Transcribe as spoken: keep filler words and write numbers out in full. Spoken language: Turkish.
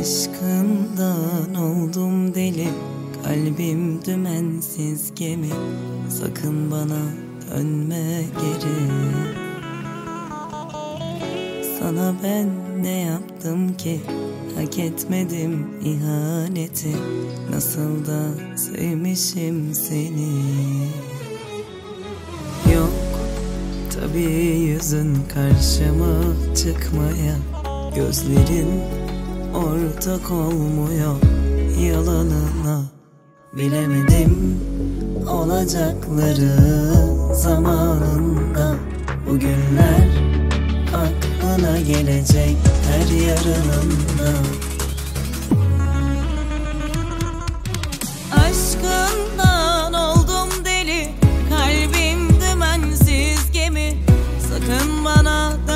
Aşkından oldum deli, kalbim dümensiz gemi. Sakın bana dönme geri. Sana ben ne yaptım ki, hak etmedim ihaneti. Nasıl da sevmişim seni. Yok tabii yüzün karşıma çıkmaya, gözlerin ortak olmuyor yalanına. Bilemedim olacakları zamanında. Bugünler aklına gelecek her yarınında. Aşkından oldum deli, kalbim dümensiz gemi. Sakın bana